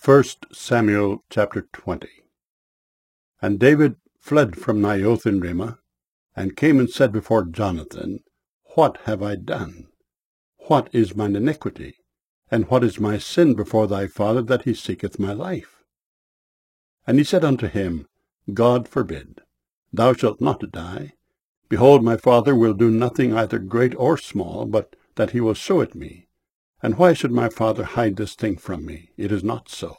1 Samuel chapter 20. And David fled from Naioth in Ramah, and came and said before Jonathan, What have I done? What is mine iniquity? And what is my sin before thy father, that he seeketh my life? And he said unto him, God forbid. Thou shalt not die. Behold, my father will do nothing either great or small, but that he will show it me. And why should my father hide this thing from me? It is not so.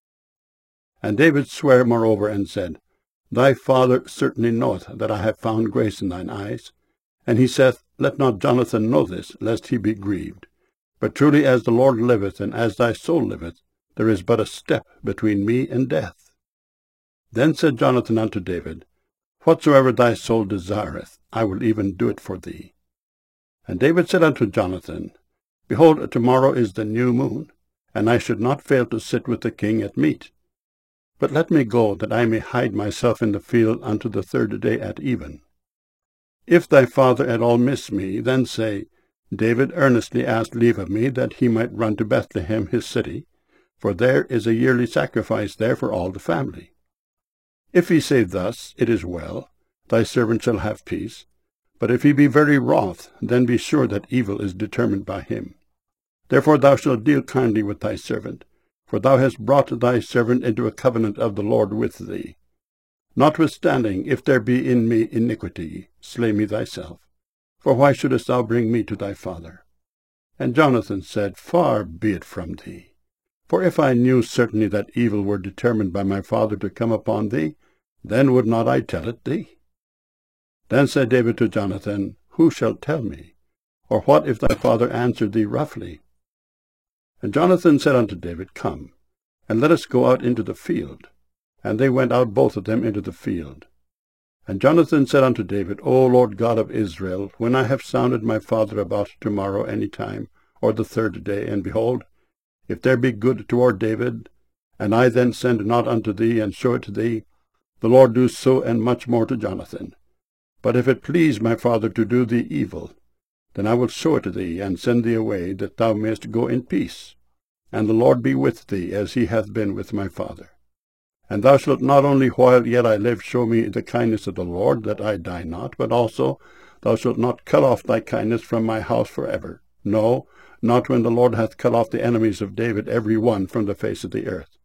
And David sware moreover, and said, Thy father certainly knoweth that I have found grace in thine eyes. And he saith, Let not Jonathan know this, lest he be grieved. But truly as the Lord liveth, and as thy soul liveth, there is but a step between me and death. Then said Jonathan unto David, Whatsoever thy soul desireth, I will even do it for thee. And David said unto Jonathan, Behold, tomorrow is the new moon, and I should not fail to sit with the king at meat. But let me go, that I may hide myself in the field unto the third day at even. If thy father at all miss me, then say, David earnestly asked leave of me, that he might run to Bethlehem his city, for there is a yearly sacrifice there for all the family. If he say thus, It is well, thy servant shall have peace. But if he be very wroth, then be sure that evil is determined by him. Therefore thou shalt deal kindly with thy servant, for thou hast brought thy servant into a covenant of the Lord with thee. Notwithstanding, if there be in me iniquity, slay me thyself. For why shouldest thou bring me to thy father? And Jonathan said, Far be it from thee. For if I knew certainly that evil were determined by my father to come upon thee, then would not I tell it thee? Then said David to Jonathan, Who shall tell me? Or what if thy father answer thee roughly? And Jonathan said unto David, Come, and let us go out into the field. And they went out both of them into the field. And Jonathan said unto David, O Lord God of Israel, when I have sounded my father about tomorrow any time, or the third day, and behold, if there be good toward David, and I then send not unto thee, and show it to thee, the Lord do so and much more to Jonathan. But if it please my father to do thee evil, then I will show it to thee, and send thee away, that thou mayest go in peace. And the Lord be with thee, as he hath been with my father. And thou shalt not only while yet I live show me the kindness of the Lord, that I die not, but also thou shalt not cut off thy kindness from my house forever. No, not when the Lord hath cut off the enemies of David every one from the face of the earth.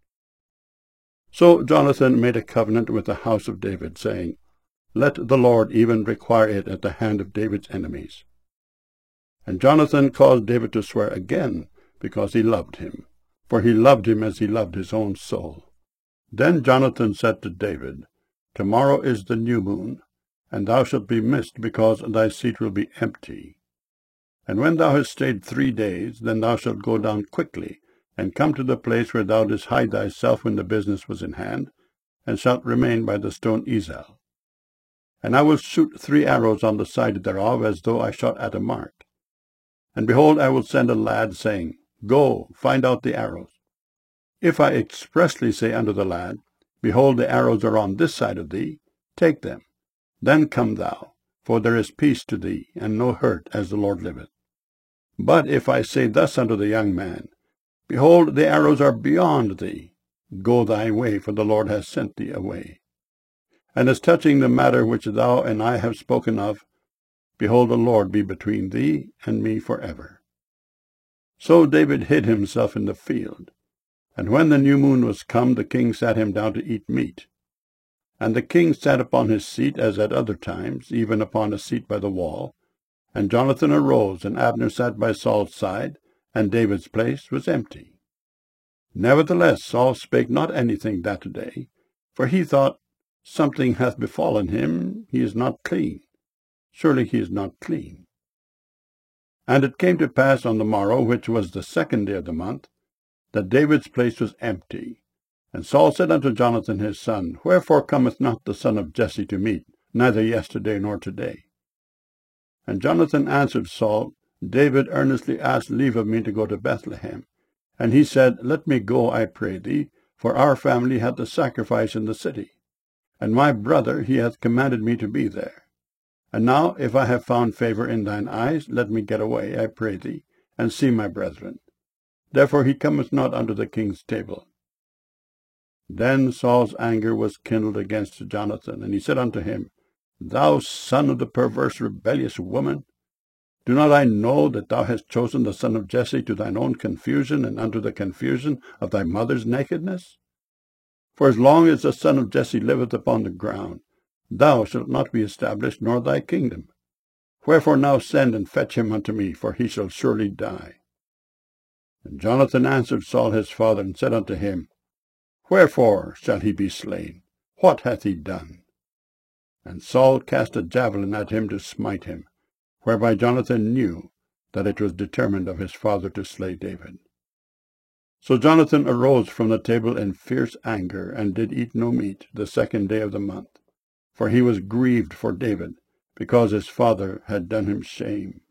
So Jonathan made a covenant with the house of David, saying, Let the Lord even require it at the hand of David's enemies. And Jonathan caused David to swear again, because he loved him, for he loved him as he loved his own soul. Then Jonathan said to David, Tomorrow is the new moon, and thou shalt be missed, because thy seat will be empty. And when thou hast stayed 3 days, then thou shalt go down quickly, and come to the place where thou didst hide thyself when the business was in hand, and shalt remain by the stone Ezel. And I will shoot 3 arrows on the side thereof, as though I shot at a mark. And behold, I will send a lad, saying, Go, find out the arrows. If I expressly say unto the lad, Behold, the arrows are on this side of thee, take them. Then come thou, for there is peace to thee, and no hurt, as the Lord liveth. But if I say thus unto the young man, Behold, the arrows are beyond thee, go thy way, for the Lord hath sent thee away. And as touching the matter which thou and I have spoken of, behold, the Lord be between thee and me forever. So David hid himself in the field. And when the new moon was come, the king sat him down to eat meat. And the king sat upon his seat, as at other times, even upon a seat by the wall. And Jonathan arose, and Abner sat by Saul's side, and David's place was empty. Nevertheless Saul spake not anything that day, for he thought, Something hath befallen him, he is not clean. Surely he is not clean. And it came to pass on the morrow, which was the 2nd day of the month, that David's place was empty. And Saul said unto Jonathan his son, Wherefore cometh not the son of Jesse to meat, neither yesterday nor today? And Jonathan answered Saul, David earnestly asked leave of me to go to Bethlehem. And he said, Let me go, I pray thee, for our family hath a sacrifice in the city. And my brother, he hath commanded me to be there. And now, if I have found favor in thine eyes, let me get away, I pray thee, and see my brethren. Therefore he cometh not unto the king's table. Then Saul's anger was kindled against Jonathan, and he said unto him, Thou son of the perverse rebellious woman, do not I know that thou hast chosen the son of Jesse to thine own confusion, and unto the confusion of thy mother's nakedness? For as long as the son of Jesse liveth upon the ground, thou shalt not be established, nor thy kingdom. Wherefore now send and fetch him unto me, for he shall surely die. And Jonathan answered Saul his father, and said unto him, Wherefore shall he be slain? What hath he done? And Saul cast a javelin at him to smite him, whereby Jonathan knew that it was determined of his father to slay David. So Jonathan arose from the table in fierce anger, and did eat no meat the 2nd day of the month, for he was grieved for David, because his father had done him shame.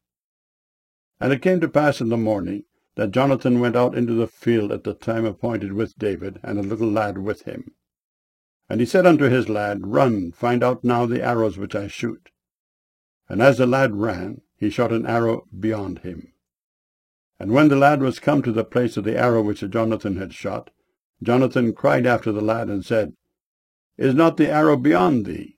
And it came to pass in the morning, that Jonathan went out into the field at the time appointed with David, and a little lad with him. And he said unto his lad, Run, find out now the arrows which I shoot. And as the lad ran, he shot an arrow beyond him. And when the lad was come to the place of the arrow which Jonathan had shot, Jonathan cried after the lad, and said, Is not the arrow beyond thee?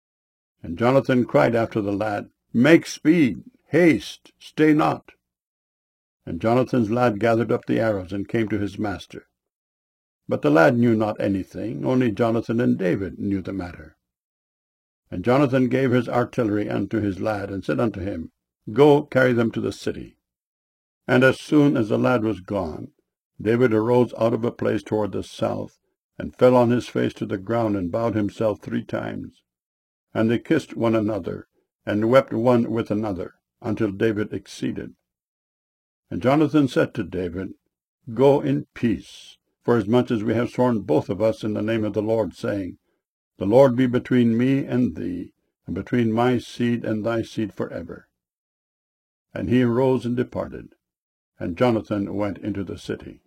And Jonathan cried after the lad, Make speed, haste, stay not. And Jonathan's lad gathered up the arrows, and came to his master. But the lad knew not anything, only Jonathan and David knew the matter. And Jonathan gave his artillery unto his lad, and said unto him, Go, carry them to the city. And as soon as the lad was gone, David arose out of a place toward the south, and fell on his face to the ground, and bowed himself 3 times. And they kissed one another, and wept one with another, until David exceeded. And Jonathan said to David, Go in peace, forasmuch as we have sworn both of us in the name of the Lord, saying, The Lord be between me and thee, and between my seed and thy seed forever. And he arose and departed, and Jonathan went into the city.